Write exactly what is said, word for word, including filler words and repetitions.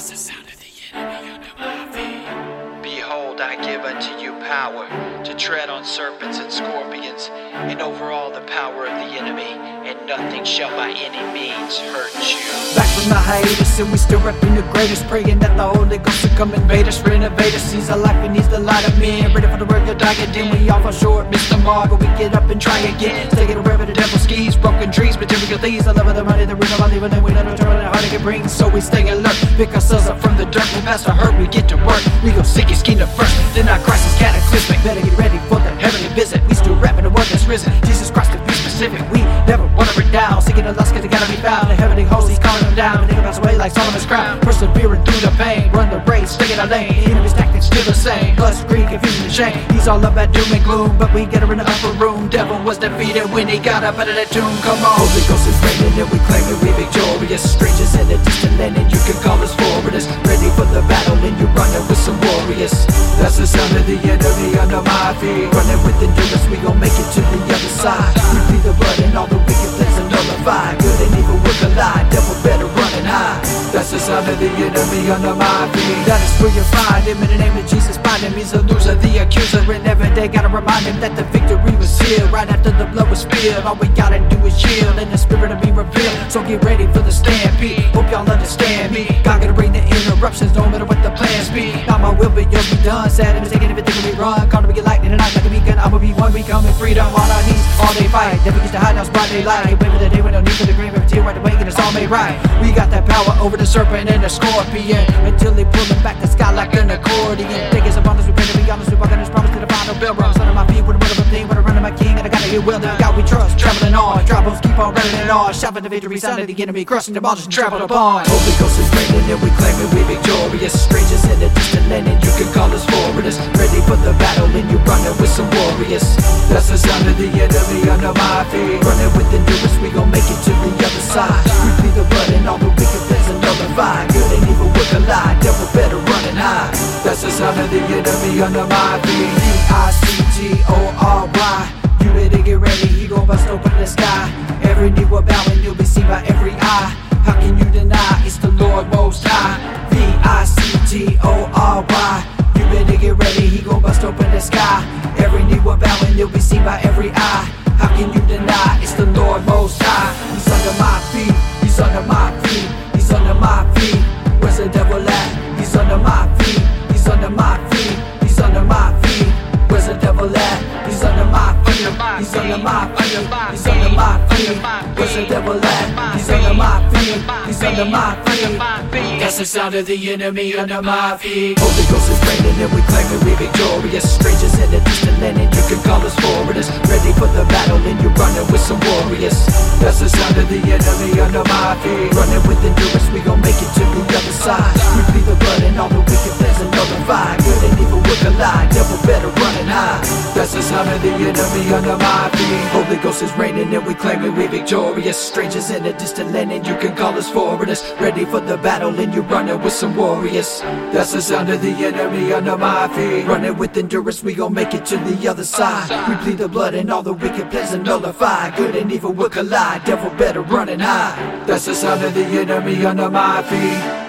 That's the sound of the enemy under my feet. Behold, I give unto you power to tread on serpents and scorpions, and over all the power of the enemy, and nothing shall by any means hurt you. Back from the hiatus, and we still repping the greatest, praying that the Holy Ghost will come invade us, renovate us. He's a life and he's the light of men, ready for the work of dying. Then we all fall short, miss the mark, but we get up and try again. Stay it wherever the devil skis, broken dreams, material thieves. The love of the money, the root of our living, and we don't turn the heartache it brings. So we stay alert, pick ourselves up from the dirt. We pass the hurt, we get to work. We go seek his kingdom first, then our crisis cataclysmic. Better get ready for the heavenly visit. We still rapping the word that's risen. Jesus Christ to be specific. We never wanna break down. Seeking the lust, cause they gotta be found. The heavenly host, he's calling them down. And they pass away like Solomon's crown. Persevering through the pain, run the race, stay in our lane. Enemy's tactics still the same. Lust, greed, confusion, and shame. He's all about doom and gloom, but we get her in the upper room. Devil was defeated when he got up out of that tomb. Come on. Holy Ghost is reigning and we claim it, we victorious. Strangers in a distant land and you can call us foreigners. Ready for the battle and you're running with some warriors. That's the sound of the enemy under my feet. Running with endurance, we gon' make it to the other side. We plead the blood and all the wicked plans are nullified. Good and evil will collide, devil better run and hide. That's the sound of the enemy under my feet. That is where you find him in the name of Jesus. Find him, he's a loser, the accuser. And every day gotta remind him that the victory was sealed. Right after the blood was spilled, all we gotta do is yield, and the spirit will be revealed. So get ready for the stampede, hope y'all understand me. God gonna bring the interruptions, no matter what the plans be. Not my will, but yours be done. Sad and taking everything we run. Come to be lightning and night like a beacon. I'ma be one, we come in freedom on our knees. All day fight, never gets to hide, now it's bright daylight. Wait for the day when no need for the grave, every tear right away, and it's all made right. We got that power over the serpent and the scorpion, until they pull them back the sky like an accordion. Take us upon us, we pray to be honest, we walk on this promise to the final bell rung. Son of my feet with a word of a thing, with a run of my king, and I gotta hear well done. God we trust, traveling on, troubles keep on running and on. Shouting the victory, sound of the enemy, crushing, demolished, and trampled upon. Holy Ghost is reigning and we claim it, we victorious. Strangers in a distant land and you can call us foreigners. Ready for the battle and you're running with some warriors. That's the sound of the enemy under my feet. Running with endurance, we gon' make it to the other side. We plead the blood and all the wicked plans are nullified. Good and evil will collide, devil better run and hide. That's the sound of the enemy under my feet. D I C T O R Y. You better get ready, he gon' bust open the sky. Every knee will bow and you'll be seen by every eye. How can you deny it's the Lord Most High? V I C T O R Y. You better get ready, he gon' bust open the sky. Every knee will bow and you'll be seen by every eye. How can you deny it's the Lord Most High? He's under my feet, he's under my feet, he's under my feet. Where's the devil at? He's under my feet, he's under my feet, he's under my feet. Where's the devil at? He's under my feet, he's under my feet, he's under my feet. Where's the devil at? He's under my feet, he's under my feet. That's the sound of the enemy under my feet. Holy Ghost is reigning and we claim it, we victorious. Strangers in a distant land and you can call us foreigners. Ready for the battle and you're running with some warriors. That's the sound of the enemy under my feet. Running with endurance, we gon' make it to the other side. We plead the blood and all the wicked plans are nullified. Good and evil will collide, devil better run and hide. That's the sound of the enemy under my feet. Holy Ghost is reigning and we claim it, we victorious. Strangers in a distant land and you can call us foreigners. Ready for the battle and you're running with some warriors. That's the sound of the enemy under my feet. Running with endurance, we gon' make it to the other side. We plead the blood and all the wicked plans are nullified. Good and evil will collide, devil better run and hide. That's the sound of the enemy under my feet.